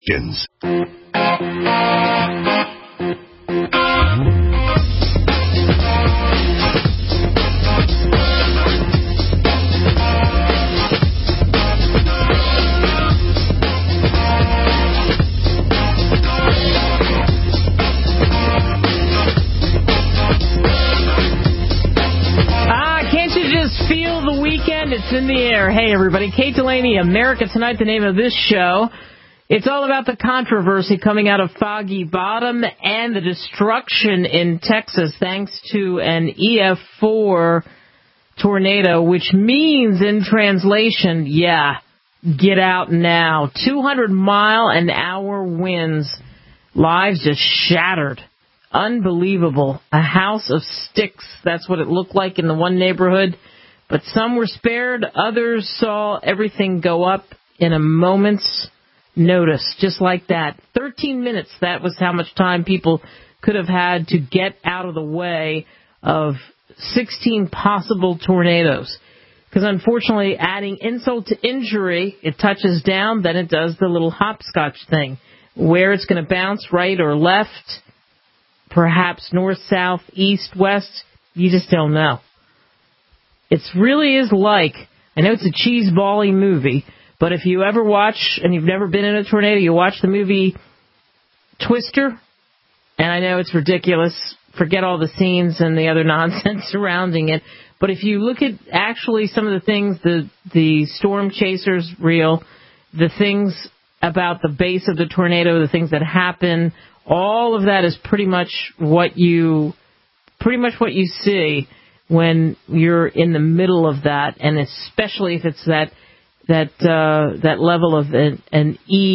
It's in the air. Hey, everybody. Kate Delaney, America Tonight, the name of this show. It's all about the controversy coming out of Foggy Bottom and the destruction in Texas thanks to an EF4 tornado, which means in translation, get out now. 200-mile-an-hour winds. Lives just shattered. Unbelievable. A house of sticks. That's what it looked like in the one neighborhood. But some were spared. Others saw everything go up in a moment's notice, just like that. 13 minutes, that was how much time people could have had to get out of the way of 16 possible tornadoes. Because unfortunately, adding insult to injury, it touches down, then it does the little hopscotch thing. Where it's going to bounce, right or left, perhaps north, south, east, west, you just don't know. It really is like, I know it's a cheese-bally movie, but if you ever watch, and you've never been in a tornado, you watch the movie Twister, and I know it's ridiculous, forget all the scenes and the other nonsense surrounding it, but if you look at actually some of the things, the storm chasers reel, the things about the base of the tornado, the things that happen, all of that is pretty much what you see when you're in the middle of that, and especially if it's that level of an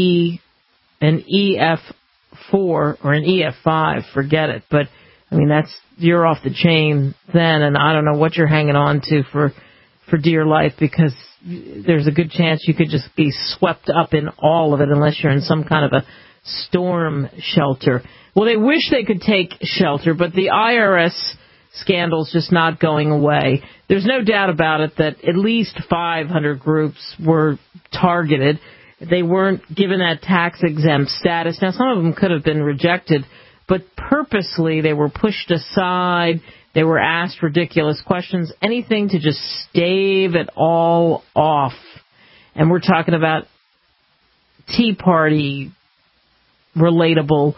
EF4 or an EF5, forget it. But I mean, you're off the chain then, and I don't know what you're hanging on to for dear life, because there's a good chance you could just be swept up in all of it unless you're in some kind of a storm shelter. Well, they wish they could take shelter, but the IRS scandal's just not going away. There's no doubt about it that at least 500 groups were targeted. They weren't given that tax-exempt status. Now, some of them could have been rejected, but purposely they were pushed aside. They were asked ridiculous questions, anything to just stave it all off. And we're talking about Tea Party relatable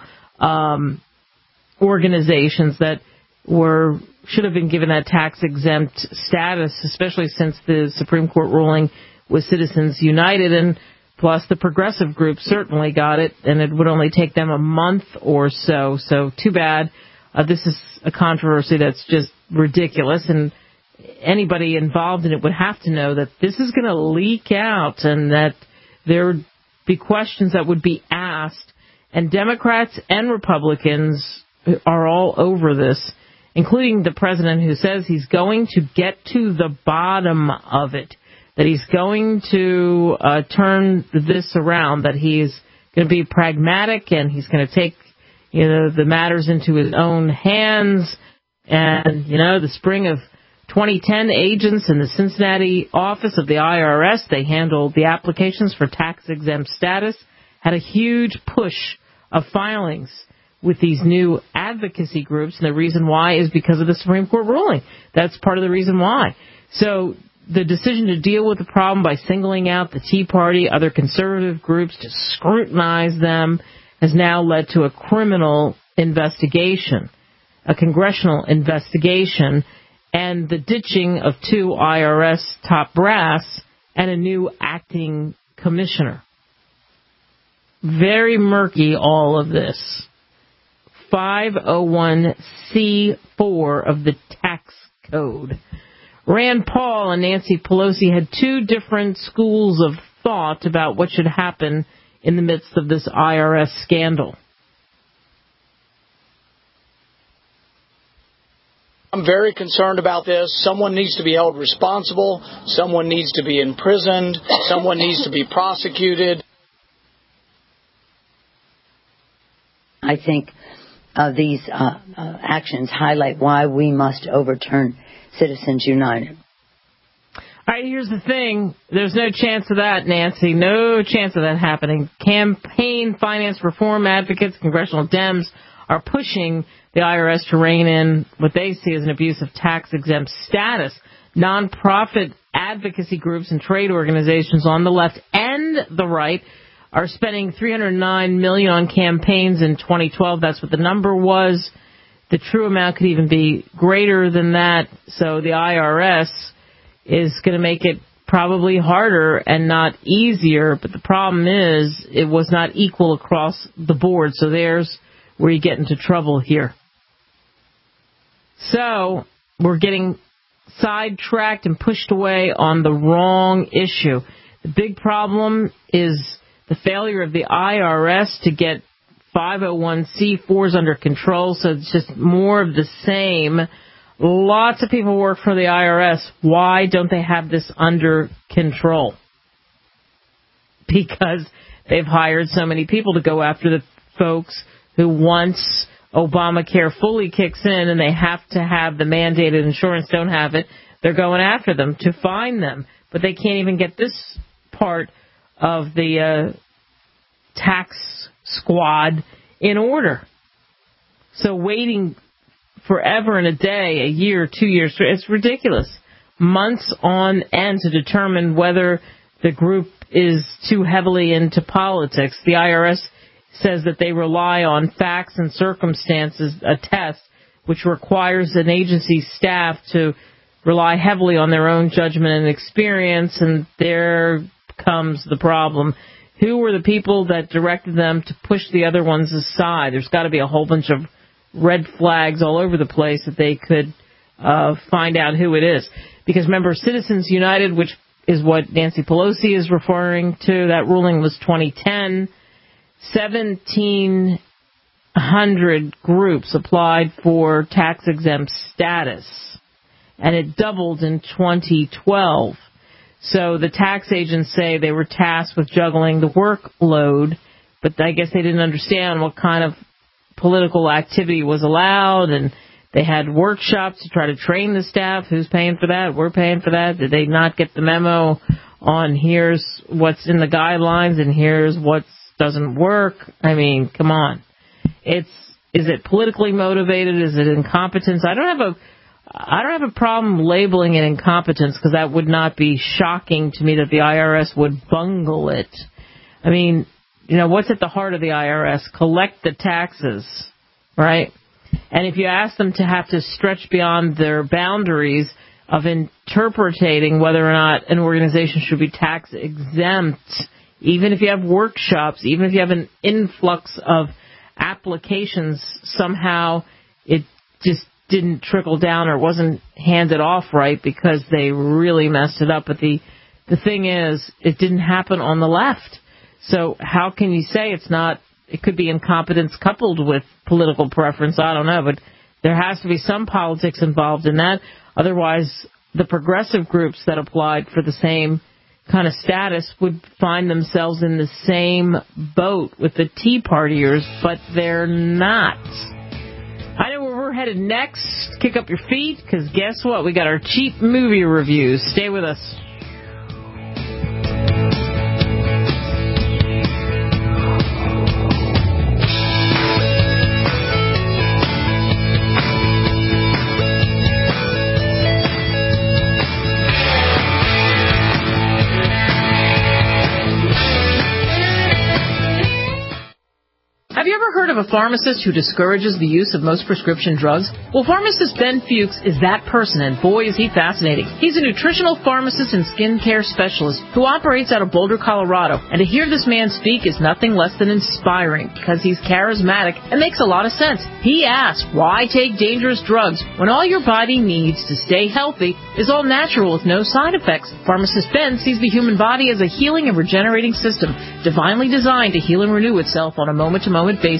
organizations that should have been given that tax-exempt status, especially since the Supreme Court ruling was Citizens United, and plus the progressive group certainly got it, and it would only take them a month or so. So too bad. This is a controversy that's just ridiculous, and anybody involved in it would have to know that this is going to leak out and that there would be questions that would be asked, and Democrats and Republicans are all over this, including the president, who says he's going to get to the bottom of it, that he's going to turn this around, that he's going to be pragmatic and he's going to take the matters into his own hands. And, the spring of 2010, agents in the Cincinnati office of the IRS, they handled the applications for tax-exempt status, had a huge push of filings with these new advocacy groups, and the reason why is because of the Supreme Court ruling. That's part of the reason why. So the decision to deal with the problem by singling out the Tea Party, other conservative groups, to scrutinize them, has now led to a criminal investigation, a congressional investigation, and the ditching of 2 IRS top brass and a new acting commissioner. Very murky, all of this. 501c4 of the tax code. Rand Paul and Nancy Pelosi had 2 different schools of thought about what should happen in the midst of this IRS scandal. I'm very concerned about this. Someone needs to be held responsible. Someone needs to be imprisoned. Someone needs to be prosecuted. I think these actions highlight why we must overturn Citizens United. All right, here's the thing. There's no chance of that, Nancy. No chance of that happening. Campaign finance reform advocates, congressional Dems, are pushing the IRS to rein in what they see as an abuse of tax-exempt status. Nonprofit advocacy groups and trade organizations on the left and the right are spending $309 million on campaigns in 2012. That's what the number was. The true amount could even be greater than that. So the IRS is going to make it probably harder and not easier. But the problem is it was not equal across the board. So there's where you get into trouble here. So we're getting sidetracked and pushed away on the wrong issue. The big problem is the failure of the IRS to get 501c4s under control. So it's just more of the same. Lots of people work for the IRS. Why don't they have this under control? Because they've hired so many people to go after the folks who, once Obamacare fully kicks in and they have to have the mandated insurance, don't have it, they're going after them to find them. But they can't even get this part of the tax squad in order. So waiting forever and a day, a year, 2 years, it's ridiculous. Months on end to determine whether the group is too heavily into politics. The IRS says that they rely on facts and circumstances, a test, which requires an agency staff to rely heavily on their own judgment and experience, and there comes the problem. Who were the people that directed them to push the other ones aside? There's got to be a whole bunch of red flags all over the place that they could find out who it is. Because remember, Citizens United, which is what Nancy Pelosi is referring to, that ruling was 2010. 1,700 groups applied for tax-exempt status, and it doubled in 2012. So the tax agents say they were tasked with juggling the workload, but I guess they didn't understand what kind of political activity was allowed, and they had workshops to try to train the staff. Who's paying for that? We're paying for that. Did they not get the memo on here's what's in the guidelines and here's what doesn't work? I mean, come on. Is it politically motivated? Is it incompetence? I don't have a problem labeling it incompetence, because that would not be shocking to me that the IRS would bungle it. I mean, what's at the heart of the IRS? Collect the taxes, right? And if you ask them to have to stretch beyond their boundaries of interpreting whether or not an organization should be tax exempt, even if you have workshops, even if you have an influx of applications, somehow it just didn't trickle down or wasn't handed off right because they really messed it up. But the thing is, it didn't happen on the left. So how can you say it's not? It could be incompetence coupled with political preference. I don't know, but there has to be some politics involved in that. Otherwise, the progressive groups that applied for the same kind of status would find themselves in the same boat with the Tea Partiers, but they're not. I know where we're headed next. Kick up your feet, because guess what? We got our cheap movie reviews. Stay with us. Have you ever heard of a pharmacist who discourages the use of most prescription drugs? Well, pharmacist Ben Fuchs is that person, and boy, is he fascinating. He's a nutritional pharmacist and skincare specialist who operates out of Boulder, Colorado. And to hear this man speak is nothing less than inspiring, because he's charismatic and makes a lot of sense. He asks, why take dangerous drugs when all your body needs to stay healthy is all natural with no side effects? Pharmacist Ben sees the human body as a healing and regenerating system, divinely designed to heal and renew itself on a moment-to-moment basis.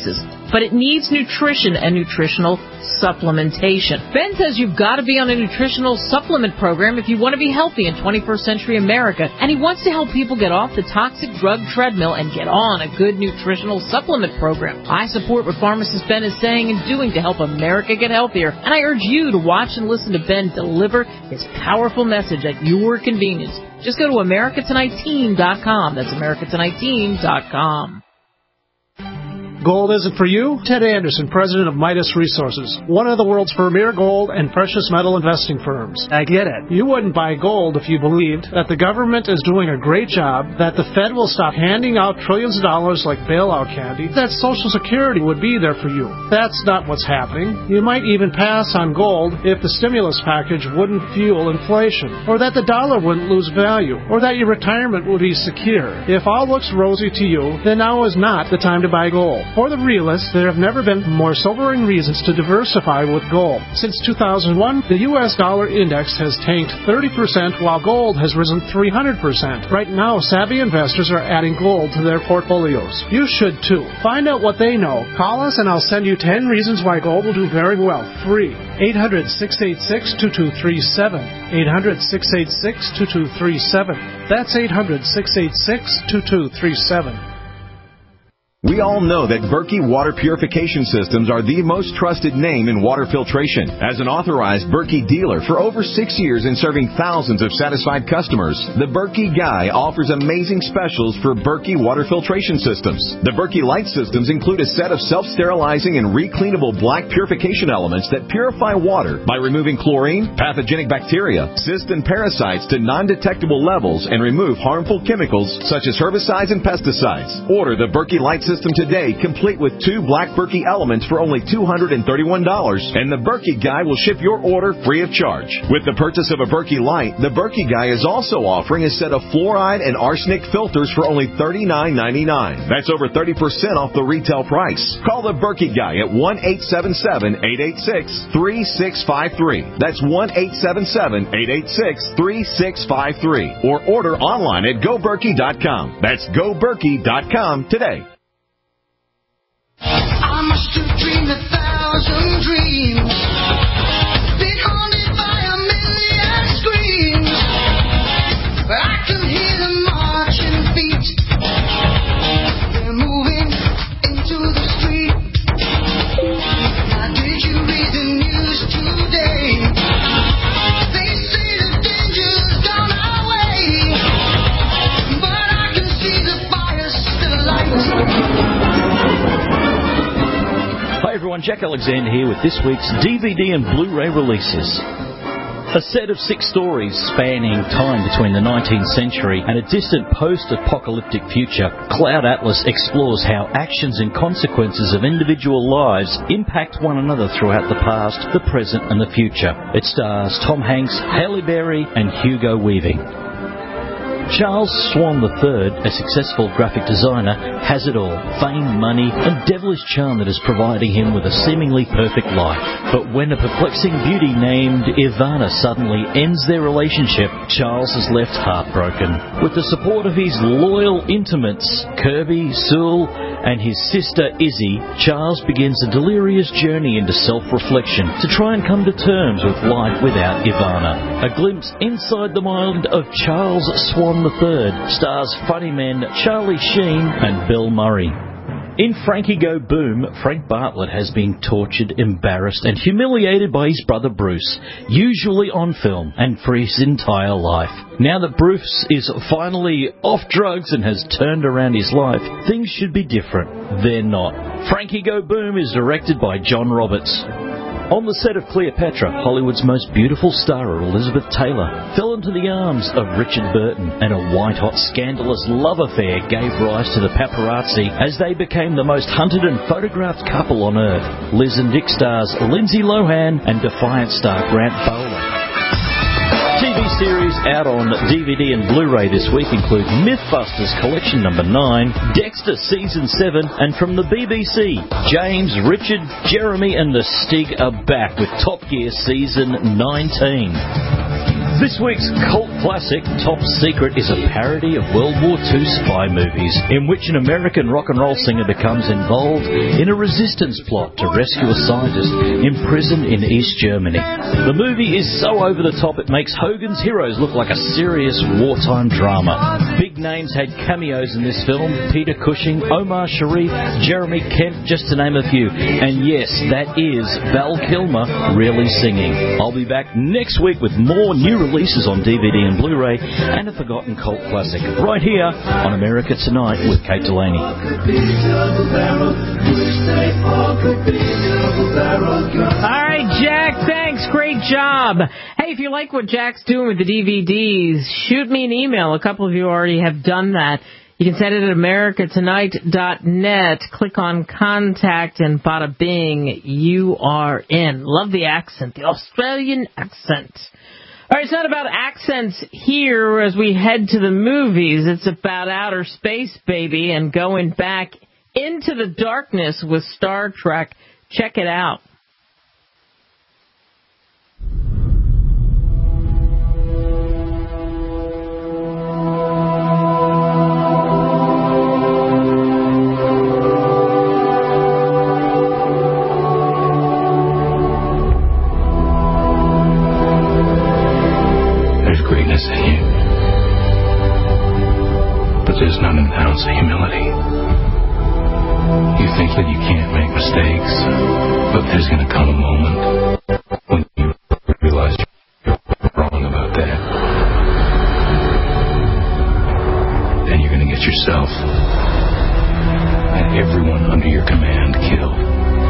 but it needs nutrition and nutritional supplementation. Ben says you've got to be on a nutritional supplement program if you want to be healthy in 21st century America, and he wants to help people get off the toxic drug treadmill and get on a good nutritional supplement program. I support what pharmacist Ben is saying and doing to help America get healthier, and I urge you to watch and listen to Ben deliver his powerful message at your convenience. Just go to AmericaTonightTeam.com. That's AmericaTonightTeam.com. Gold isn't for you? Ted Anderson, president of Midas Resources, one of the world's premier gold and precious metal investing firms. I get it. You wouldn't buy gold if you believed that the government is doing a great job, that the Fed will stop handing out trillions of dollars like bailout candy, that Social Security would be there for you. That's not what's happening. You might even pass on gold if the stimulus package wouldn't fuel inflation, or that the dollar wouldn't lose value, or that your retirement would be secure. If all looks rosy to you, then now is not the time to buy gold. For the realists, there have never been more sobering reasons to diversify with gold. Since 2001, the U.S. dollar index has tanked 30%, while gold has risen 300%. Right now, savvy investors are adding gold to their portfolios. You should too. Find out what they know. Call us and I'll send you 10 reasons why gold will do very well. Free. 800-686-2237. 800-686-2237. That's 800-686-2237. We all know that Berkey Water Purification Systems are the most trusted name in water filtration. As an authorized Berkey dealer for over 6 years and serving thousands of satisfied customers, the Berkey Guy offers amazing specials for Berkey Water Filtration Systems. The Berkey Light Systems include a set of self-sterilizing and recleanable black purification elements that purify water by removing chlorine, pathogenic bacteria, cysts, and parasites to non-detectable levels and remove harmful chemicals such as herbicides and pesticides. Order the Berkey Light System today, complete with 2 black Berkey elements for only $231, and the Berkey Guy will ship your order free of charge. With the purchase of a Berkey Light, the Berkey Guy is also offering a set of fluoride and arsenic filters for only $39.99. That's over 30% off the retail price. Call the Berkey Guy at 1-877-886-3653. That's 1-877-886-3653. Or order online at GoBerkey.com. That's GoBerkey.com today. I must have dreamed 1,000 dreams, been haunted by a million screams. I can hear them marching feet, they're moving into the street. Now did you read the news today? They say the danger's gone our way, but I can see the fire still lights. Hi everyone, Jack Alexander here with this week's DVD and Blu-ray releases. A set of 6 stories spanning time between the 19th century and a distant post-apocalyptic future, Cloud Atlas explores how actions and consequences of individual lives impact one another throughout the past, the present and the future. It stars Tom Hanks, Halle Berry and Hugo Weaving. Charles Swan III, a successful graphic designer, has it all: fame, money, and devilish charm that is providing him with a seemingly perfect life. But when a perplexing beauty named Ivana suddenly ends their relationship, Charles is left heartbroken. With the support of his loyal intimates, Kirby, Sewell, and his sister Izzy, Charles begins a delirious journey into self-reflection to try and come to terms with life without Ivana. A glimpse inside the mind of Charles Swan III stars funny men Charlie Sheen and Bill Murray. In Frankie Go Boom, Frank Bartlett has been tortured, embarrassed and humiliated by his brother Bruce, usually on film, and for his entire life. Now that Bruce is finally off drugs and has turned around his life, things should be different. They're not. Frankie Go Boom is directed by John Roberts. On the set of Cleopatra, Hollywood's most beautiful star, Elizabeth Taylor, fell into the arms of Richard Burton, and a white-hot, scandalous love affair gave rise to the paparazzi as they became the most hunted and photographed couple on Earth. Liz and Dick stars Lindsay Lohan and Defiant star Grant Bowler. TV series out on DVD and Blu-ray this week include Mythbusters Collection No. 9, Dexter Season 7, and from the BBC, James, Richard, Jeremy and the Stig are back with Top Gear Season 19. This week's cult classic, Top Secret, is a parody of World War II spy movies in which an American rock and roll singer becomes involved in a resistance plot to rescue a scientist imprisoned in East Germany. The movie is so over the top it makes Hogan's Heroes look like a serious wartime drama. Big names had cameos in this film: Peter Cushing, Omar Sharif, Jeremy Kent, just to name a few. And yes, that is Val Kilmer really singing. I'll be back next week with more new releases on DVD and Blu-ray and a forgotten cult classic right here on America Tonight with Kate Delaney. All right, Jack, thanks. Great job. Hey, if you like what Jack's doing with the DVDs, shoot me an email. A couple of you already have done that. You can send it at americatonight.net. Click on Contact, and bada bing, you are in. Love the accent, the Australian accent. All right, it's not about accents here as we head to the movies. It's about outer space, baby, and going back into the darkness with Star Trek. Check it out. There's not an ounce of humility. You think that you can't make mistakes, but there's going to come a moment when you realize you're wrong about that. Then you're going to get yourself and everyone under your command killed.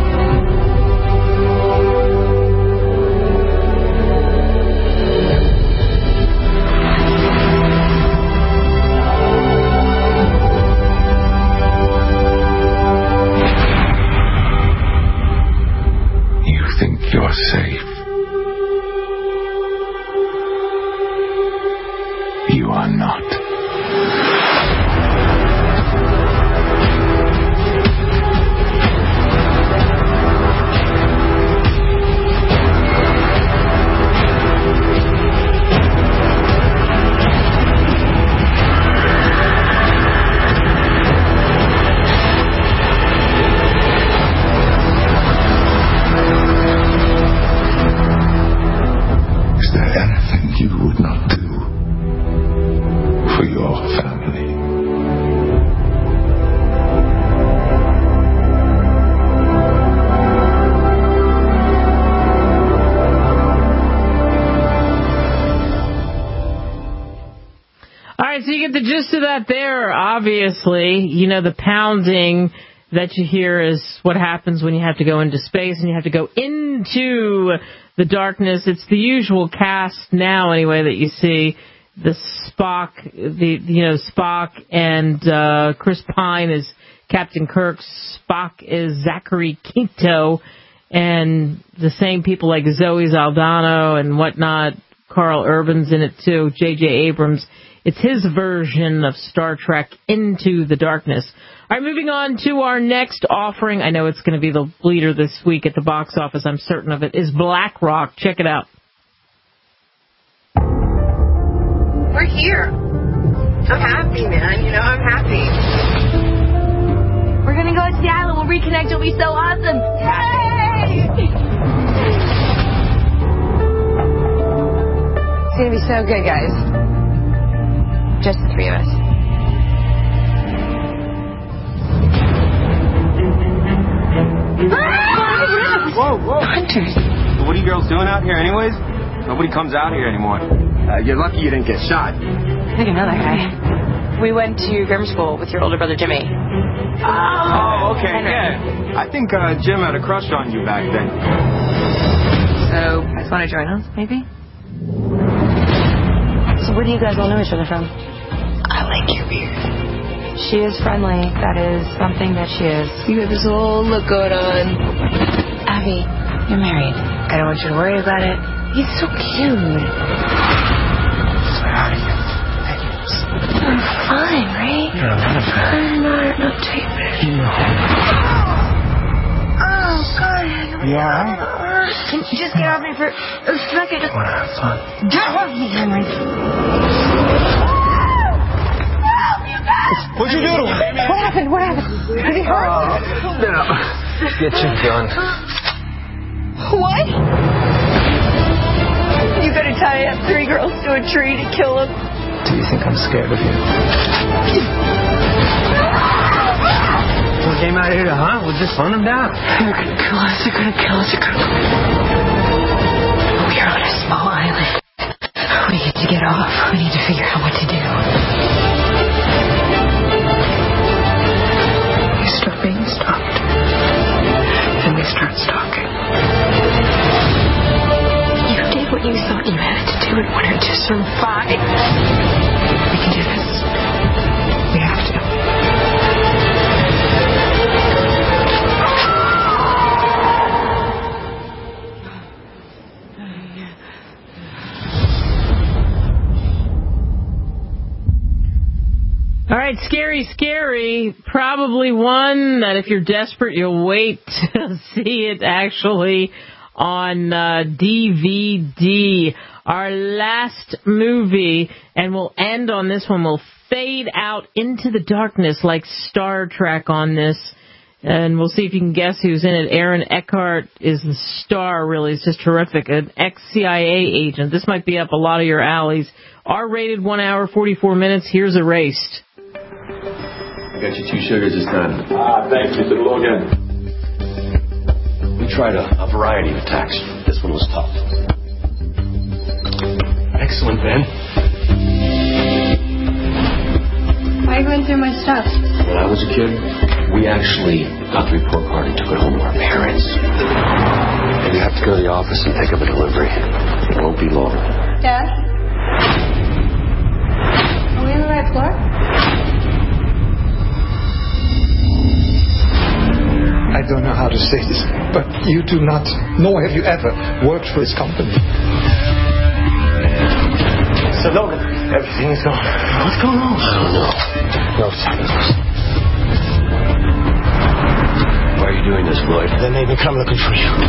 You're safe. You are not. You would not do for your family. All right, so you get the gist of that there, obviously. You know, the pounding that you hear is what happens when you have to go into space and you have to go into the darkness. It's the usual cast now, anyway, that you see. The Spock, Spock and Chris Pine is Captain Kirk. Spock is Zachary Quinto, and the same people like Zoe Saldana and whatnot. Carl Urban's in it too. J.J. Abrams. It's his version of Star Trek Into the Darkness. All right, moving on to our next offering. I know it's going to be the leader this week at the box office. I'm certain of it. Is Black Rock. Check it out. We're here. I'm happy, man. You know, I'm happy. We're going to go to Seattle. We'll reconnect. It'll be so awesome. Yay! It's going to be so good, guys. Just the three of us. Whoa. Hunters. What are you girls doing out here anyways? Nobody comes out here anymore. You're lucky you didn't get shot. I think I know that guy. We went to grammar school with your older brother, Jimmy. Oh, okay, Henry. yeah. I think Jim had a crush on you back then. So, you guys want to join us, maybe? So where do you guys all know each other from? I like your beard. She is friendly. That is something that she is. You have this whole look going on. Abby, you're married. I don't want you to worry about it. He's so cute. I'm fine, right? You're a lot of fun. I'm not taking it. No. Oh, God. You all right? Can you just get off me for a second? Get off me, Henry. What'd you do to him? What happened? What happened? Did he hurt? No. Get your gun. What? You gotta tie up 3 girls to a tree to kill them. Do you think I'm scared of you? We came out here to hunt. We'll just hunt them down. They're gonna kill us. They're gonna kill us. We're on a small island. We need to get off. We need to figure out what to do. You start being stalked. And they start stalking. You did what you thought you had to do in order to survive. We can do this. We have to. All right, Scary. Probably one that if you're desperate, you'll wait to see it actually on DVD. Our last movie, and we'll end on this one. We'll fade out into the darkness like Star Trek on this. And we'll see if you can guess who's in it. Aaron Eckhart is the star, really. It's just terrific. An ex-CIA agent. This might be up a lot of your alleys. R-rated, 1 hour, 44 minutes. Here's Erased. I got you 2 sugars this time. Thanks, Mr. Logan. We tried a variety of attacks. This one was tough. Excellent, Ben. Why are you going through my stuff? When I was a kid, we actually got the report card and took it home to our parents. And you have to go to the office and pick up a delivery. It won't be long. Dad? Are we on the right floor? I don't know how to say this, but you do not, nor have you ever worked for this company. So Logan, everything is gone. What's going on? I don't know. No signals. Why are you doing this, Floyd? They made me come looking for you.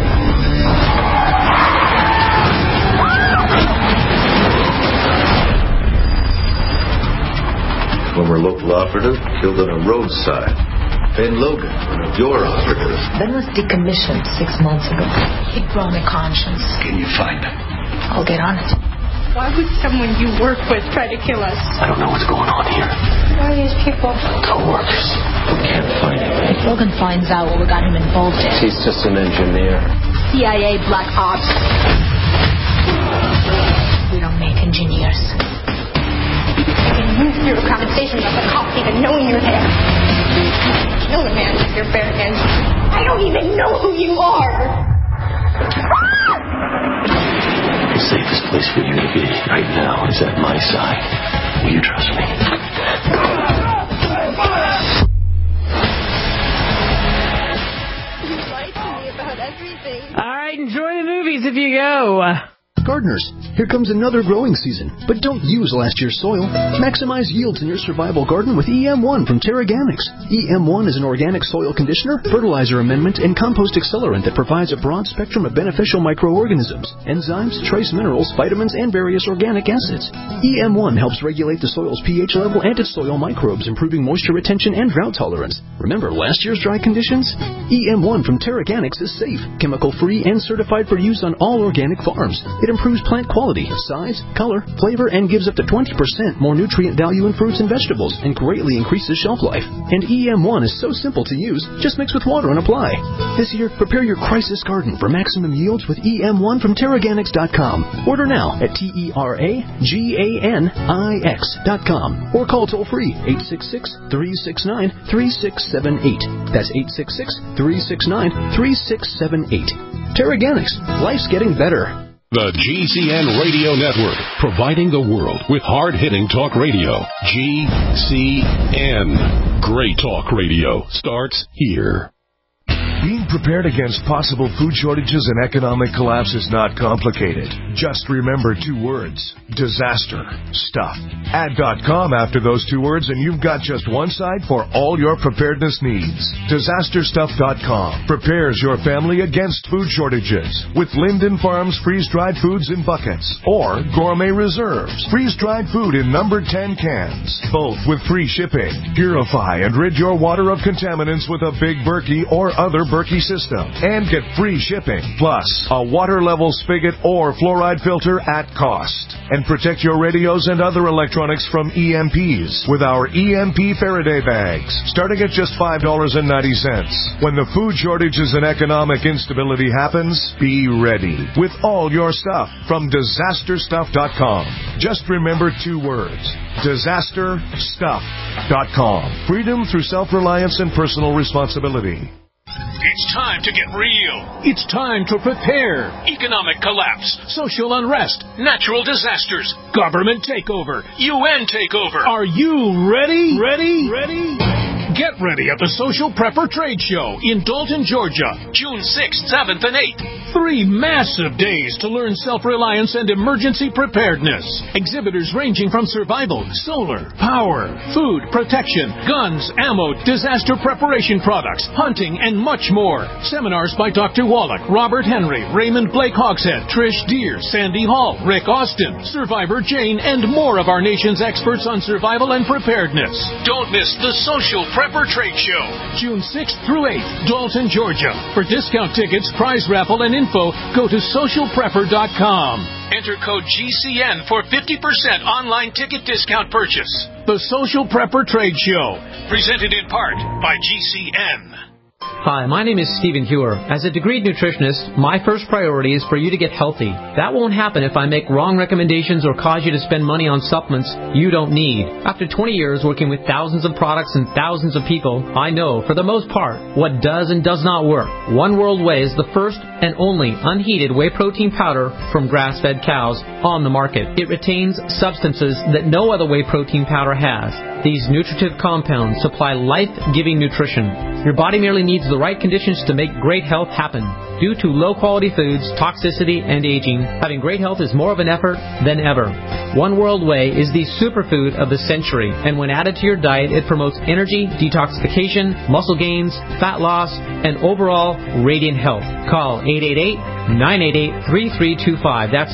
Former local operative killed on a roadside. Ben Logan, one of your operatives. Ben was decommissioned 6 months ago. He'd grown a conscience. Can you find him? I'll get on it. Why would someone you work with try to kill us? I don't know what's going on here. Who are these people? Co-workers. We can't find him. If Logan finds out what we got him involved in. He's just an engineer. CIA Black Ops. We don't make engineers. I can use your compensation as a cop even knowing you're there. Kill a man with your bare hands. I don't even know who you are. The safest place for you to be right now is at my side. Will you trust me? You lied to me about everything. All right, enjoy the movies if you go. Gardeners, here comes another growing season, but don't use last year's soil. Maximize yields in your survival garden with EM1 from TerraGanix. EM1 is an organic soil conditioner, fertilizer amendment, and compost accelerant that provides a broad spectrum of beneficial microorganisms, enzymes, trace minerals, vitamins, and various organic acids. EM1 helps regulate the soil's pH level and its soil microbes, improving moisture retention and drought tolerance. Remember last year's dry conditions? EM1 from TerraGanix is safe, chemical-free, and certified for use on all organic farms. It improves plant quality, size, color, flavor, and gives up to 20% more nutrient value in fruits and vegetables, and greatly increases shelf life. And EM1 is so simple to use, just mix with water and apply. This year, prepare your crisis garden for maximum yields with EM1 from TerraGanix.com. Order now at TerraGanix.com or call toll-free 866-369-3678. That's 866-369-3678. TerraGanix. Life's getting better. The GCN Radio Network, providing the world with hard-hitting talk radio. GCN. Great talk radio starts here. Being prepared against possible food shortages and economic collapse is not complicated. Just remember 2 words: disaster stuff. Add .com after those 2 words and you've got just one site for all your preparedness needs. DisasterStuff.com prepares your family against food shortages with Linden Farms freeze-dried foods in buckets or Gourmet Reserves freeze-dried food in number 10 cans, both with free shipping. Purify and rid your water of contaminants with a Big Berkey or other Berkey system and get free shipping, plus a water level spigot or fluoride filter at cost. And protect your radios and other electronics from EMPs with our EMP Faraday bags, starting at just $5.90. When the food shortages and economic instability happens, be ready with all your stuff from DisasterStuff.com. Just remember 2 words: DisasterStuff.com. Freedom through self-reliance and personal responsibility. It's time to get real. It's time to prepare. Economic collapse, social unrest, natural disasters, government takeover, UN takeover. Are you ready? Ready? Get ready at the Social Prepper Trade Show in Dalton, Georgia, June 6th, 7th, and 8th. 3 massive days to learn self-reliance and emergency preparedness. Exhibitors ranging from survival, solar, power, food, protection, guns, ammo, disaster preparation products, hunting, and much more. Seminars by Dr. Wallach, Robert Henry, Raymond Blake Hogshead, Trish Deere, Sandy Hall, Rick Austin, Survivor Jane, and more of our nation's experts on survival and preparedness. Don't miss the Social Prepper Trade Show, June 6th through 8th, Dalton, Georgia. For discount tickets, prize raffle, and info, go to socialprepper.com. Enter code GCN for 50% online ticket discount purchase. The Social Prepper Trade Show, presented in part by GCN. Hi, my name is Stephen Hewer. As a degreed nutritionist, my first priority is for you to get healthy. That won't happen if I make wrong recommendations or cause you to spend money on supplements you don't need. After 20 years working with thousands of products and thousands of people, I know, for the most part, what does and does not work. One World Whey is the first and only unheated whey protein powder from grass-fed cows on the market. It retains substances that no other whey protein powder has. These nutritive compounds supply life-giving nutrition. Your body merely needs the right conditions to make great health happen. Due to low-quality foods, toxicity, and aging, having great health is more of an effort than ever. One World Whey is the superfood of the century, and when added to your diet, it promotes energy, detoxification, muscle gains, fat loss, and overall radiant health. Call 888-988-3325. That's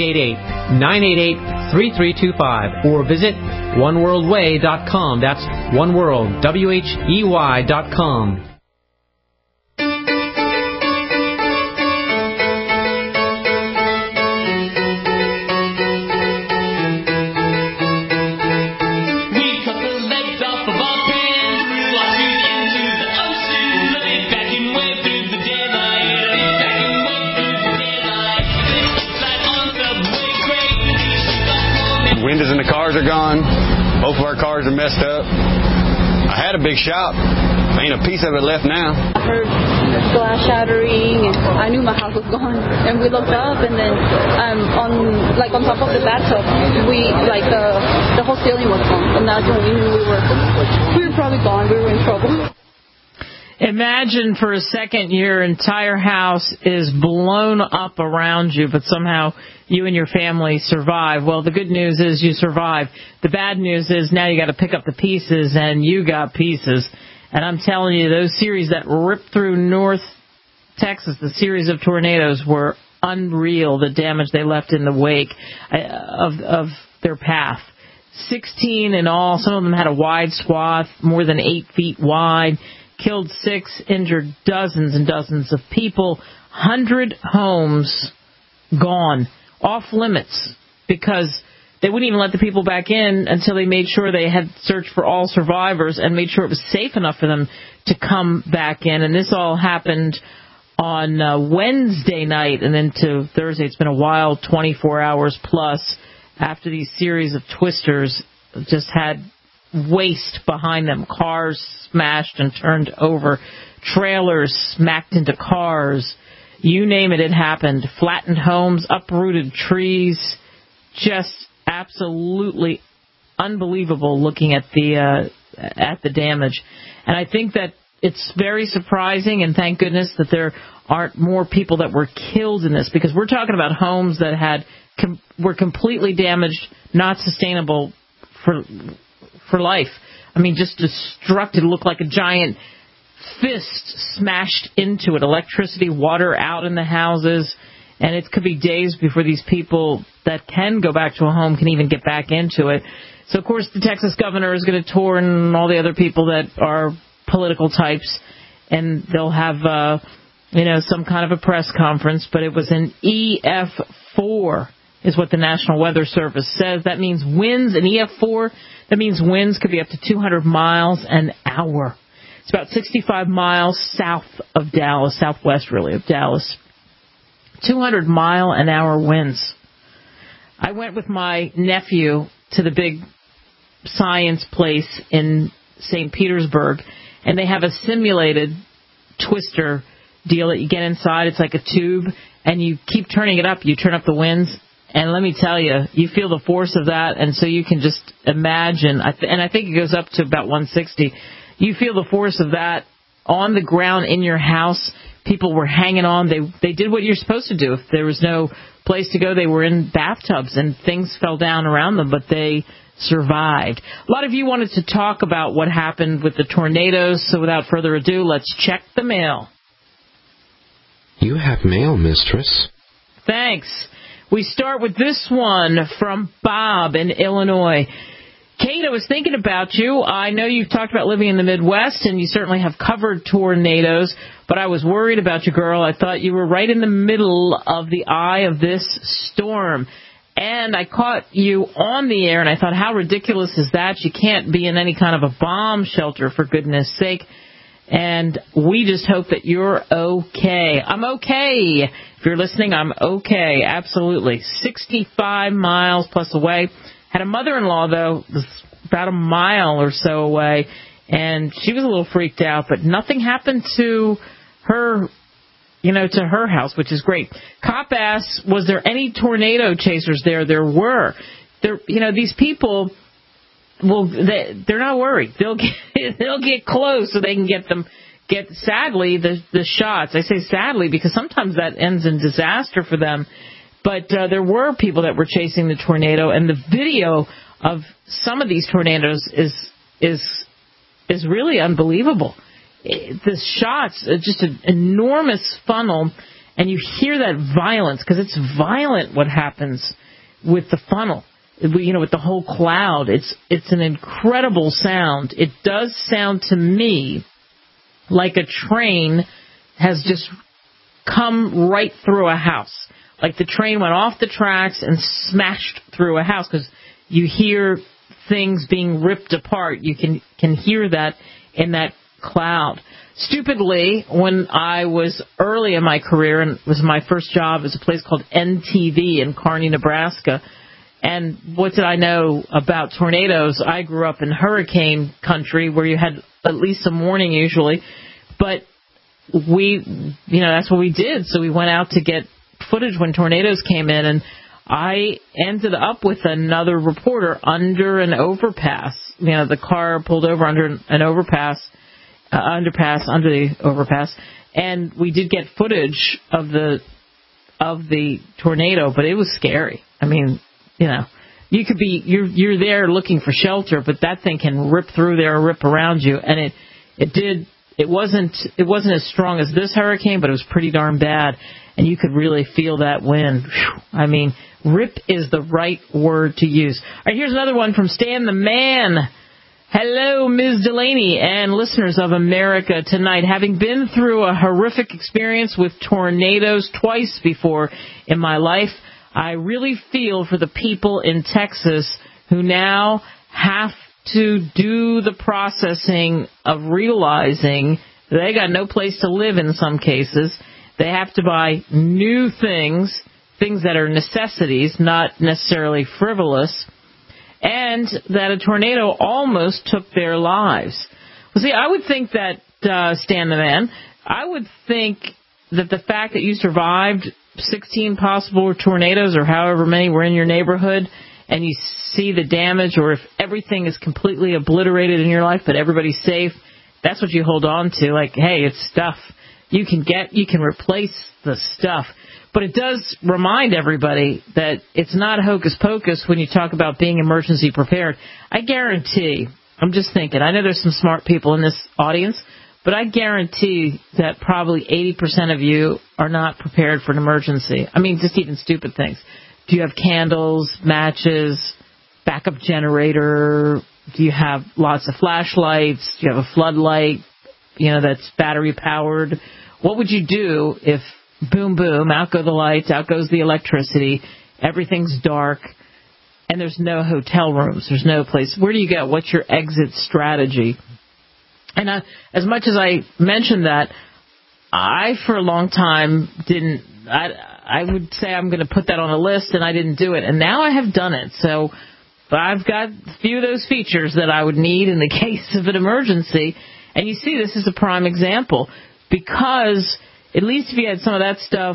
888-988-3325. Or visit oneworldwhey.com. That's oneworld, WHEY.com. Windows in the cars are gone. Both of our cars are messed up. I had a big shop. Ain't a piece of it left now. I heard glass shattering, and I knew my house was gone. And we looked up, and then on top of the bathtub, the whole ceiling was gone. And that's when we knew we were probably gone. We were in trouble. Imagine for a second your entire house is blown up around you, but somehow you and your family survive. Well, the good news is you survive. The bad news is now you got to pick up the pieces, and you got pieces. And I'm telling you, those series that ripped through North Texas, the series of tornadoes, were unreal, the damage they left in the wake of their path. 16 in all. Some of them had a wide swath, more than 8 feet wide. Killed 6, injured dozens and dozens of people. 100 homes gone, off limits, because they wouldn't even let the people back in until they made sure they had searched for all survivors and made sure it was safe enough for them to come back in. And this all happened on Wednesday night and then to Thursday. It's been a wild 24 hours plus after these series of twisters just had waste behind them. Cars smashed and turned over. Trailers smacked into cars. You name it, it happened. Flattened homes, uprooted trees. Just absolutely unbelievable looking at the damage. And I think that it's very surprising, and thank goodness that there aren't more people that were killed in this, because we're talking about homes that were completely damaged, not sustainable for life. I mean, just destructed. It looked like a giant fist smashed into it. Electricity, water out in the houses, and it could be days before these people that can go back to a home can even get back into it. So, of course, the Texas governor is going to tour, and all the other people that are political types, and they'll have, some kind of a press conference. But it was an EF4 is what the National Weather Service says. That means winds, an EF4, that means winds could be up to 200 miles an hour. It's about 65 miles south of Dallas, southwest really of Dallas. 200-mile-an-hour winds. I went with my nephew to the big science place in St. Petersburg, and they have a simulated twister deal that you get inside. It's like a tube, and you keep turning it up. You turn up the winds, and let me tell you, you feel the force of that, and so you can just imagine, and I think it goes up to about 160. You feel the force of that on the ground in your house. People were hanging on. They did what you're supposed to do. If there was no place to go, they were in bathtubs, and things fell down around them, but they survived. A lot of you wanted to talk about what happened with the tornadoes, so without further ado, let's check the mail. You have mail, mistress. Thanks. We start with this one from Bob in Illinois. Kate, I was thinking about you. I know you've talked about living in the Midwest, and you certainly have covered tornadoes, but I was worried about you, girl. I thought you were right in the middle of the eye of this storm. And I caught you on the air, and I thought, how ridiculous is that? You can't be in any kind of a bomb shelter, for goodness sake. And we just hope that you're okay. I'm okay. If you're listening, I'm okay. Absolutely. 65 miles plus away. Had a mother-in-law, though, was about a mile or so away, and she was a little freaked out, but nothing happened to her, to her house, which is great. Cop asks, was there any tornado chasers there? There were. These people, they're not worried. They'll get close so they can get sadly, the shots. I say sadly because sometimes that ends in disaster for them. But there were people that were chasing the tornado, and the video of some of these tornadoes is really unbelievable. The shots, just an enormous funnel, and you hear that violence, because it's violent what happens with the funnel. With the whole cloud. It's an incredible sound. It does sound to me like a train has just come right through a house. Like the train went off the tracks and smashed through a house, because you hear things being ripped apart. You can hear that in that cloud. Stupidly, when I was early in my career, and it was my first job, was a place called NTV in Kearney, Nebraska. And what did I know about tornadoes? I grew up in hurricane country where you had at least some warning usually. But that's what we did. So we went out to get footage when tornadoes came in, and I ended up with another reporter under an overpass. The car pulled over under an underpass, under the overpass, and we did get footage of the tornado, but it was scary. I mean, you could be you're there looking for shelter, but that thing can rip through there or rip around you, and it wasn't as strong as this hurricane, but it was pretty darn bad. And you could really feel that wind. Whew. I mean, rip is the right word to use. All right, here's another one from Stan the Man. Hello, Ms. Delaney and listeners of America Tonight. Having been through a horrific experience with tornadoes twice before in my life, I really feel for the people in Texas who now have to do the processing of realizing they got no place to live in some cases. They have to buy new things that are necessities, not necessarily frivolous, and that a tornado almost took their lives. Well, see, I would think that, Stan the Man, I would think that the fact that you survived 16 possible tornadoes or however many were in your neighborhood, and you see the damage, or if everything is completely obliterated in your life but everybody's safe, That's what you hold on to. Like, hey, it's stuff you can replace the stuff. But it does remind everybody that it's not hocus pocus when you talk about being emergency prepared. I guarantee, I'm just thinking, I know there's some smart people in this audience, but I guarantee that probably 80% of you are not prepared for an emergency. I mean, just even stupid things. Do you have candles, matches, backup generator? Do you have lots of flashlights? Do you have a floodlight, that's battery powered? What would you do if boom, boom, out go the lights, out goes the electricity, everything's dark, and there's no hotel rooms, there's no place? Where do you go? What's your exit strategy? And as much as I mentioned that, I, for a long time, I would say I'm going to put that on a list, and I didn't do it. And now I have done it. So I've got a few of those features that I would need in the case of an emergency. And you see, this is a prime example. Because at least if you had some of that stuff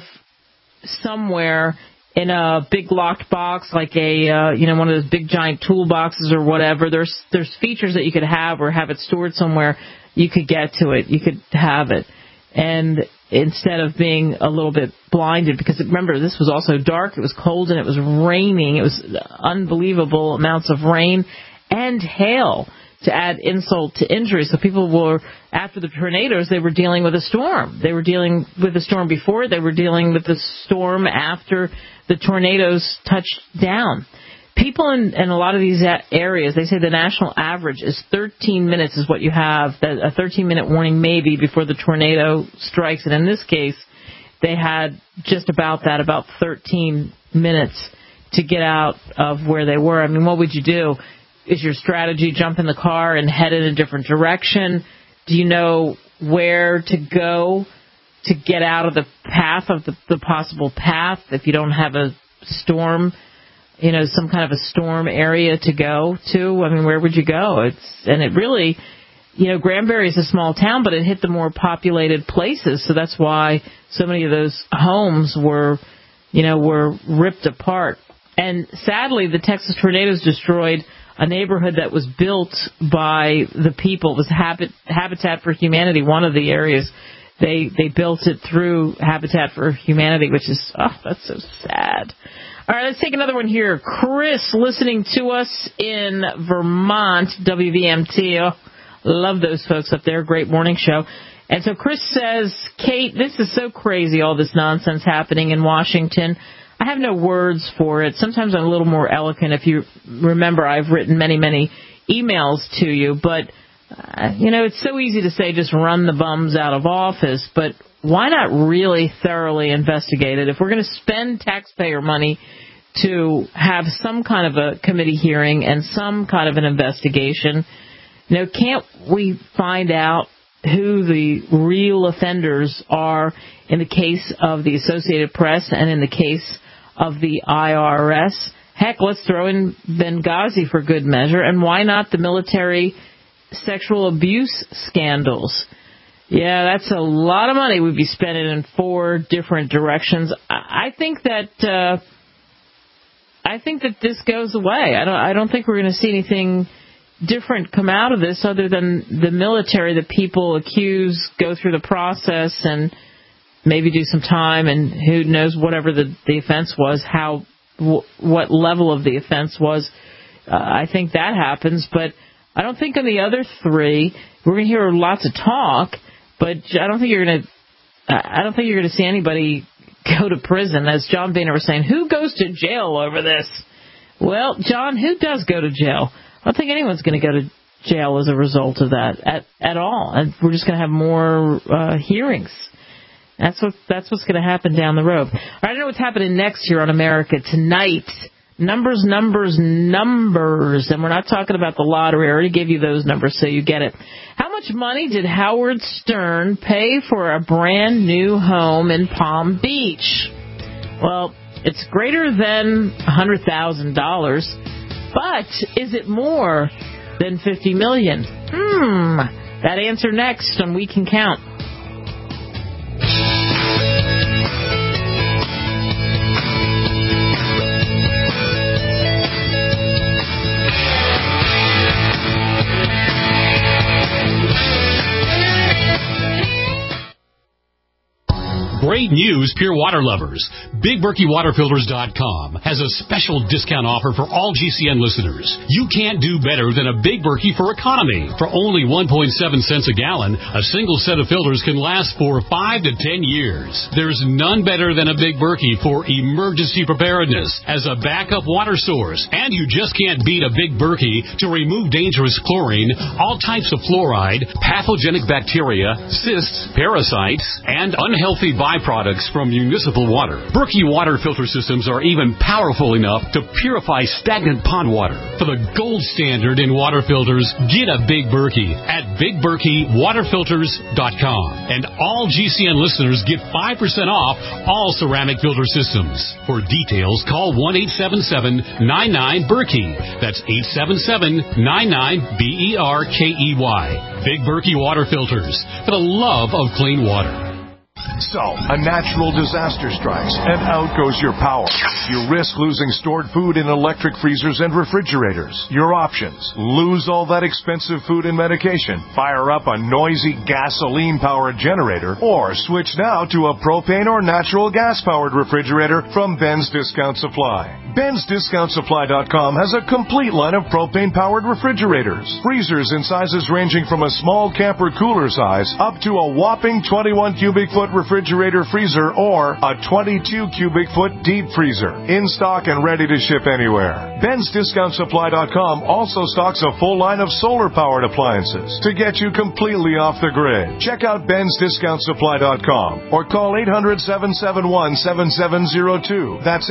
somewhere in a big locked box, like one of those big giant toolboxes or whatever, there's features that you could have or have it stored somewhere. You could get to it. You could have it. And instead of being a little bit blinded, because remember, this was also dark, it was cold, and it was raining. It was unbelievable amounts of rain and hail to add insult to injury. So people were, after the tornadoes, they were dealing with a storm. They were dealing with the storm before. They were dealing with the storm after the tornadoes touched down. People in a lot of these areas, they say the national average is 13 minutes is what you have, a 13-minute warning maybe before the tornado strikes. And in this case, they had just about 13 minutes to get out of where they were. I mean, what would you do? Is your strategy jump in the car and head in a different direction? Do you know where to go to get out of the path of the possible path if you don't have a storm, some kind of a storm area to go to? I mean, where would you go? And it really, Granbury is a small town, but it hit the more populated places, so that's why so many of those homes were ripped apart. And sadly, the Texas tornadoes destroyed a neighborhood that was built by the people. It was Habitat for Humanity, one of the areas. They built it through Habitat for Humanity, which is, that's so sad. All right, let's take another one here. Chris, listening to us in Vermont, WVMT. Oh, love those folks up there. Great morning show. And so Chris says, Kate, this is so crazy, all this nonsense happening in Washington. I have no words for it. Sometimes I'm a little more eloquent. If you remember, I've written many, many emails to you. But, it's so easy to say just run the bums out of office. But why not really thoroughly investigate it? If we're going to spend taxpayer money to have some kind of a committee hearing and some kind of an investigation, can't we find out who the real offenders are in the case of the Associated Press and in the case of the IRS? Heck, let's throw in Benghazi for good measure. And why not the military sexual abuse scandals? Yeah, that's a lot of money we'd be spending in 4 different directions. I think that this goes away. I don't think we're going to see anything different come out of this other than the military that people accuse go through the process and maybe do some time, and who knows whatever the offense was, what level of the offense was. I think that happens, but I don't think on the other 3 we're going to hear lots of talk, but I don't think you're going to see anybody go to prison. As John Boehner was saying, who goes to jail over this? Well, John, who does go to jail? I don't think anyone's going to go to jail as a result of that at all. And we're just going to have more hearings. That's what's going to happen down the road. All right, I don't know what's happening next here on America Tonight. Numbers, numbers, numbers. And we're not talking about the lottery. I already gave you those numbers, so you get it. How much money did Howard Stern pay for a brand new home in Palm Beach? Well, it's greater than $100,000. But is it more than $50 million? That answer next on We Can Count. Great news, pure water lovers. BigBerkeyWaterFilters.com has a special discount offer for all GCN listeners. You can't do better than a Big Berkey for economy. For only 1.7 cents a gallon, a single set of filters can last for 5 to 10 years. There's none better than a Big Berkey for emergency preparedness as a backup water source. And you just can't beat a Big Berkey to remove dangerous chlorine, all types of fluoride, pathogenic bacteria, cysts, parasites, and unhealthy byproducts from municipal water. Berkey water filter systems are even powerful enough to purify stagnant pond water. For the gold standard in water filters, get a Big Berkey at BigBerkeyWaterFilters.com. And all GCN listeners get 5% off all ceramic filter systems. For details, call 1-877-99-BERKEY. That's 877-99-BERKEY. Big Berkey Water Filters, for the love of clean water. So, a natural disaster strikes, and out goes your power. You risk losing stored food in electric freezers and refrigerators. Your options: lose all that expensive food and medication, fire up a noisy gasoline-powered generator, or switch now to a propane or natural gas-powered refrigerator from Ben's Discount Supply. Ben'sDiscountSupply.com has a complete line of propane-powered refrigerators. Freezers in sizes ranging from a small camper cooler size up to a whopping 21 cubic foot refrigerator freezer or a 22 cubic foot deep freezer. In stock and ready to ship anywhere. Ben'sDiscountSupply.com also stocks a full line of solar-powered appliances to get you completely off the grid. Check out Ben'sDiscountSupply.com or call 800-771-7702. That's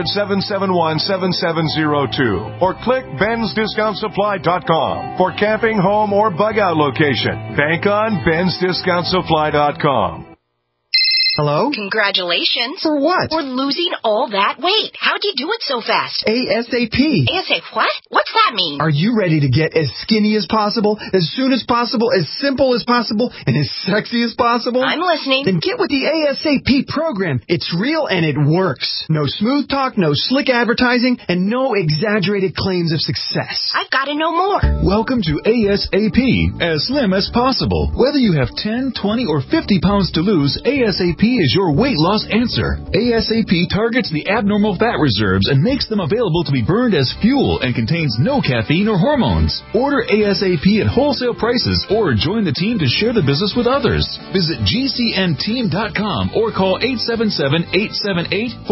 800-771-7702. Or click Ben'sDiscountSupply.com for camping, home, or bug-out location. Bank on Ben'sDiscountSupply.com. Hello? Congratulations. For what? For losing all that weight. How'd you do it so fast? ASAP. ASAP what? What's that mean? Are you ready to get as skinny as possible, as soon as possible, as simple as possible, and as sexy as possible? I'm listening. Then get with the ASAP program. It's real and it works. No smooth talk, no slick advertising, and no exaggerated claims of success. I've got to know more. Welcome to ASAP, as slim as possible. Whether you have 10, 20, or 50 pounds to lose, ASAP is your weight loss answer. ASAP targets the abnormal fat reserves and makes them available to be burned as fuel and contains no caffeine or hormones. Order ASAP at wholesale prices or join the team to share the business with others. Visit GCNteam.com or call 877-878-4203.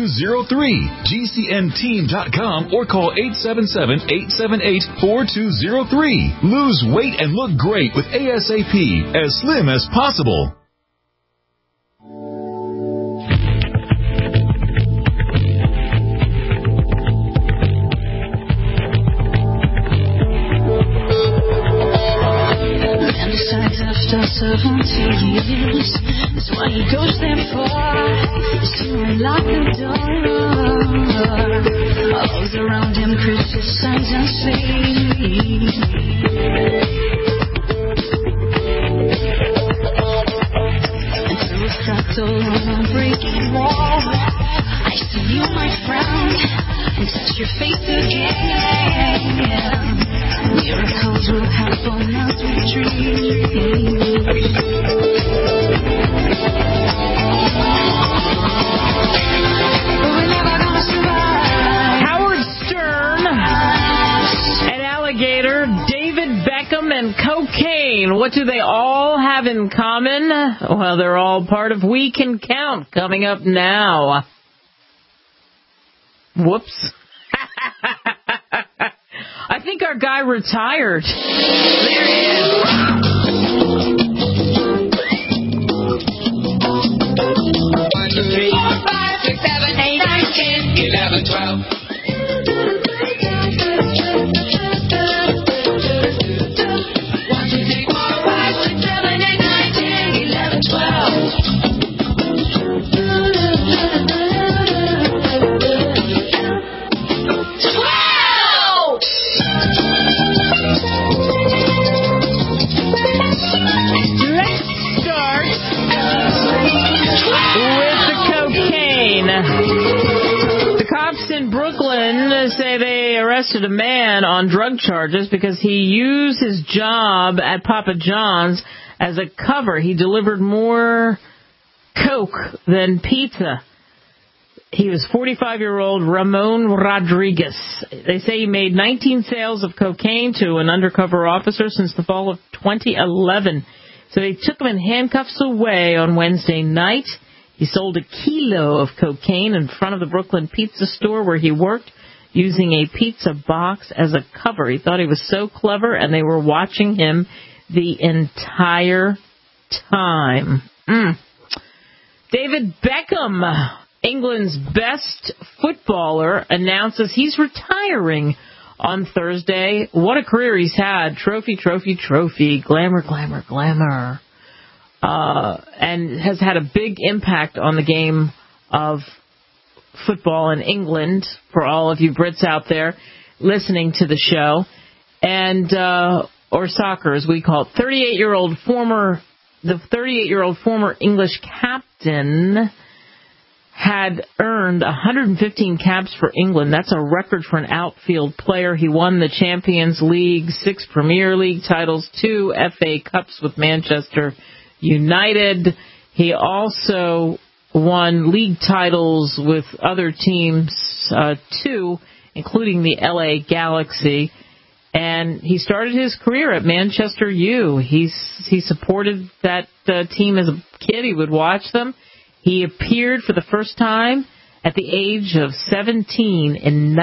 GCNteam.com or call 877-878-4203. Lose weight and look great with ASAP, as slim as possible. After 70 years, that's what he goes there for, is to unlock the door. All those around him criticize and say, and through a fractal on a breaking wall, I see you, my friend, and touch your face again. Miracles will happen as we dream. Howard Stern, an alligator, David Beckham, and cocaine. What do they all have in common? Well, they're all part of We Can Count, coming up now. Whoops. I think our guy retired. There he is. 1, 2, 3, 4, 5, 6, 7, 8, 9, 10, 11, 12. 1, 2, 3, 4, 5, 6, 7, 8, 9, 10, 11, 12. The cops in Brooklyn say they arrested a man on drug charges because he used his job at Papa John's as a cover. He delivered more Coke than pizza. He was 45-year-old Ramon Rodriguez. They say he made 19 sales of cocaine to an undercover officer since the fall of 2011. So they took him in handcuffs away on Wednesday night. He sold a kilo of cocaine in front of the Brooklyn pizza store where he worked, using a pizza box as a cover. He thought he was so clever, and they were watching him the entire time. David Beckham, England's best footballer, announces he's retiring on Thursday. What a career he's had. Trophy, trophy, trophy. Glamour, glamour, glamour. And has had a big impact on the game of football in England for all of you Brits out there listening to the show. And, or soccer as we call it. The 38-year-old former English captain had earned 115 caps for England. That's a record for an outfield player. He won the Champions League, 6 Premier League titles, 2 FA Cups with Manchester United. He also won league titles with other teams, 2, including the LA Galaxy. And he started his career at Manchester U. He supported that team as a kid. He would watch them. He appeared for the first time at the age of 17 in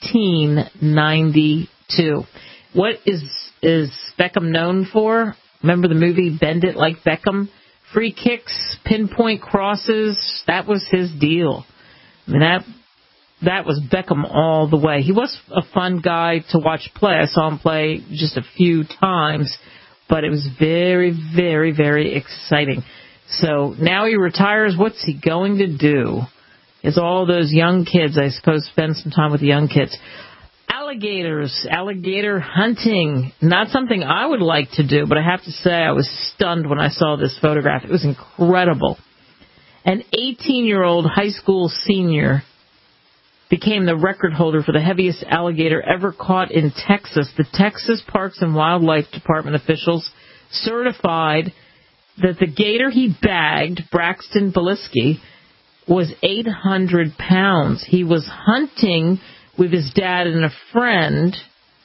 1992. What is Beckham known for? Remember the movie Bend It Like Beckham? Free kicks, pinpoint crosses, that was his deal. I mean, that was Beckham all the way. He was a fun guy to watch play. I saw him play just a few times, but it was very, very, very exciting. So now he retires. What's he going to do? Is all those young kids, I suppose, spend some time with the young kids. Alligators, alligator hunting, not something I would like to do, but I have to say I was stunned when I saw this photograph. It was incredible. An 18-year-old high school senior became the record holder for the heaviest alligator ever caught in Texas. The Texas Parks and Wildlife Department officials certified that the gator he bagged, Braxton Beliski, was 800 pounds. He was hunting with his dad and a friend,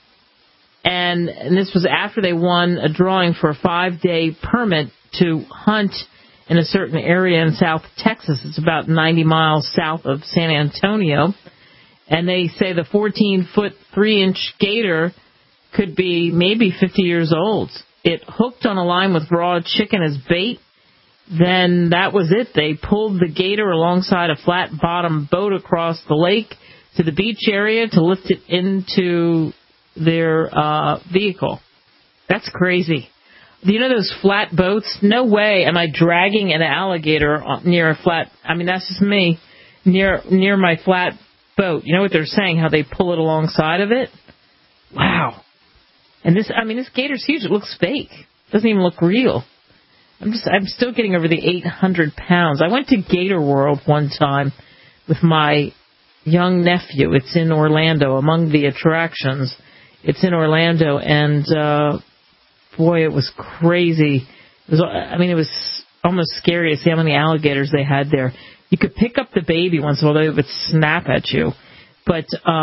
and this was after they won a drawing for a 5-day permit to hunt in a certain area in South Texas. It's about 90 miles south of San Antonio, and they say the 14-foot, 3-inch gator could be maybe 50 years old. It hooked on a line with raw chicken as bait. Then that was it. They pulled the gator alongside a flat-bottom boat across the lake to the beach area to lift it into their vehicle. That's crazy. You know those flat boats? No way am I dragging an alligator near a flat... I mean, that's just me. Near my flat boat. You know what they're saying, how they pull it alongside of it? Wow. And this gator's huge. It looks fake. It doesn't even look real. I'm still getting over the 800 pounds. I went to Gator World one time with my young nephew. It's in Orlando, among the attractions. It's in Orlando, and boy, it was crazy. It was almost scary to see how many alligators they had there. You could pick up the baby once in a while, they would snap at you. But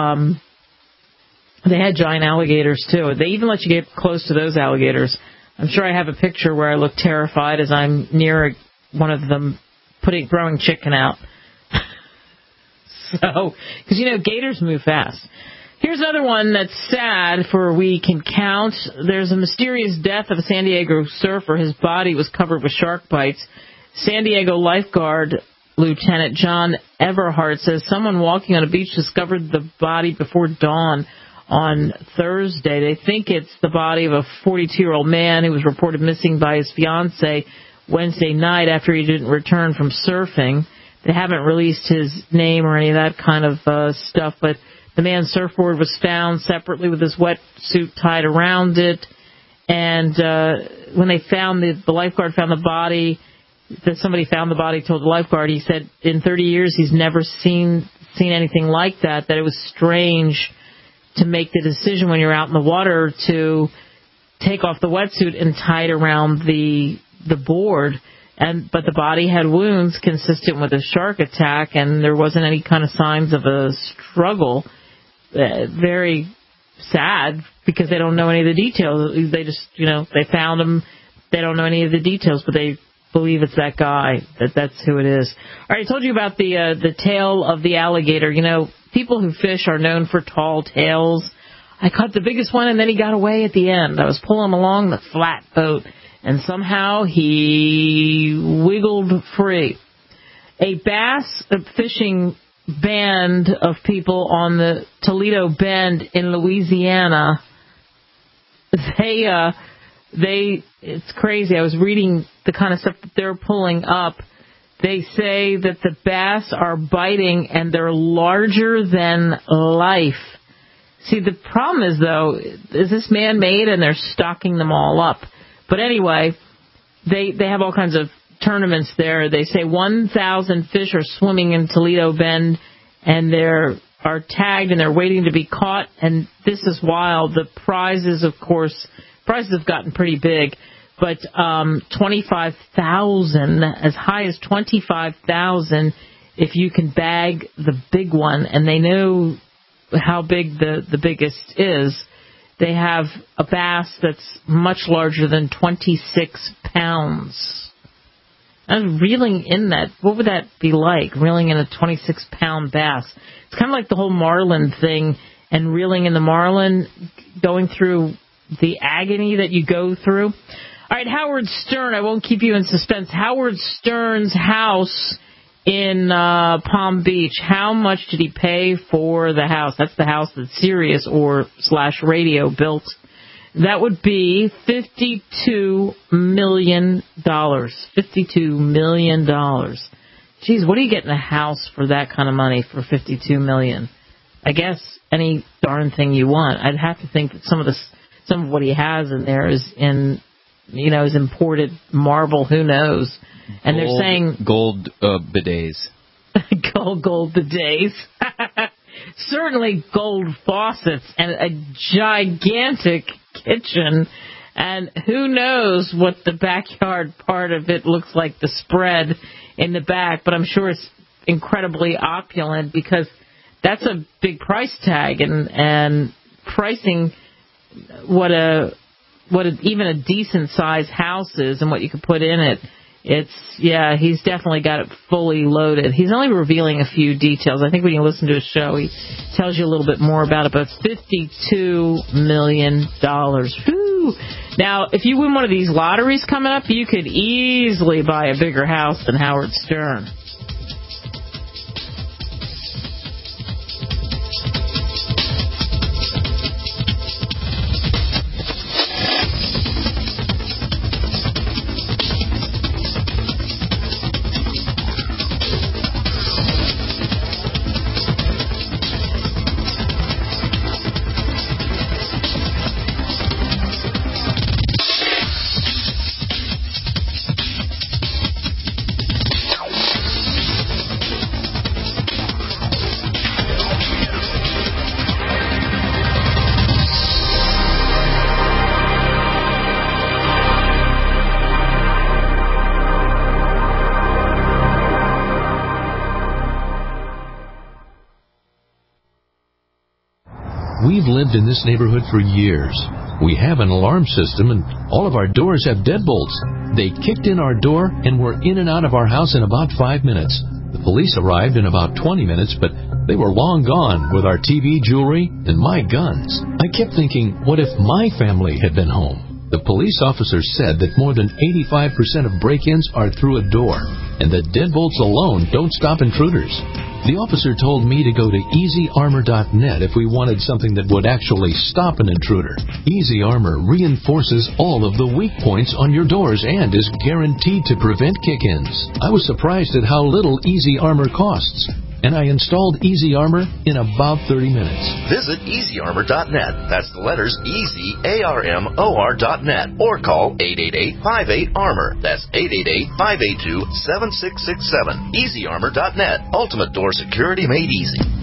they had giant alligators, too. They even let you get close to those alligators. I'm sure I have a picture where I look terrified as I'm near one of them throwing chicken out. So, because, gators move fast. Here's another one that's sad for a we can count. There's a mysterious death of a San Diego surfer. His body was covered with shark bites. San Diego lifeguard Lieutenant John Everhart says someone walking on a beach discovered the body before dawn on Thursday. They think it's the body of a 42-year-old man who was reported missing by his fiancée Wednesday night after he didn't return from surfing. They haven't released his name or any of that kind of stuff, but the man's surfboard was found separately with his wetsuit tied around it. And when they found the lifeguard found the body, somebody found the body, told the lifeguard, he said in 30 years he's never seen anything like that it was strange to make the decision when you're out in the water to take off the wetsuit and tie it around the board. But the body had wounds consistent with a shark attack, and there wasn't any kind of signs of a struggle. Very sad, because they don't know any of the details. They just, they found him. They don't know any of the details, but they believe it's that guy, that's who it is. All right, I told you about the tail of the alligator. People who fish are known for tall tails. I caught the biggest one, and then he got away at the end. I was pulling him along the flat boat, and somehow he wiggled free. A bass fishing band of people on the Toledo Bend in Louisiana, it's crazy. I was reading the kind of stuff that they're pulling up. They say that the bass are biting and they're larger than life. See, the problem is, though, is this man-made and they're stocking them all up. But anyway, they have all kinds of tournaments there. They say 1,000 fish are swimming in Toledo Bend, and they're tagged and they're waiting to be caught. And this is wild. The prizes, of course, have gotten pretty big, but 25,000, as high as 25,000, if you can bag the big one. And they know how big the biggest is. They have a bass that's much larger than 26 pounds. I was reeling in that. What would that be like, reeling in a 26-pound bass? It's kind of like the whole marlin thing, and reeling in the marlin, going through the agony that you go through. All right, Howard Stern, I won't keep you in suspense. Howard Stern's house in Palm Beach. How much did he pay for the house? That's the house that Sirius /radio built. That would be $52 million. $52 million. Geez, what do you get in a house for that kind of money, for $52 million? I guess any darn thing you want. I'd have to think that some of what he has in there is is imported marble. Who knows? And they're saying gold bidets. gold bidets. Certainly gold faucets and a gigantic kitchen. And who knows what the backyard part of it looks like, the spread in the back. But I'm sure it's incredibly opulent, because that's a big price tag, and pricing what even a decent sized house is and what you could put in it. He's definitely got it fully loaded. He's only revealing a few details. I think when you listen to his show, he tells you a little bit more about it, but $52 million. Whew. Now, if you win one of these lotteries coming up, you could easily buy a bigger house than Howard Stern. We've lived in this neighborhood for years. We have an alarm system, and all of our doors have deadbolts. They kicked in our door and were in and out of our house in about 5 minutes. The police arrived in about 20 minutes, but they were long gone with our TV, jewelry, and my guns. I kept thinking, what if my family had been home? The police officer said that more than 85% of break-ins are through a door, and that deadbolts alone don't stop intruders. The officer told me to go to EasyArmor.net if we wanted something that would actually stop an intruder. Easy Armor reinforces all of the weak points on your doors and is guaranteed to prevent kick-ins. I was surprised at how little Easy Armor costs, and I installed Easy Armor in about 30 minutes. Visit EasyArmor.net. That's the letters EasyArmor.net. Or call 888-58-ARMOR. That's 888-582-7667. EasyArmor.net. Ultimate door security made easy.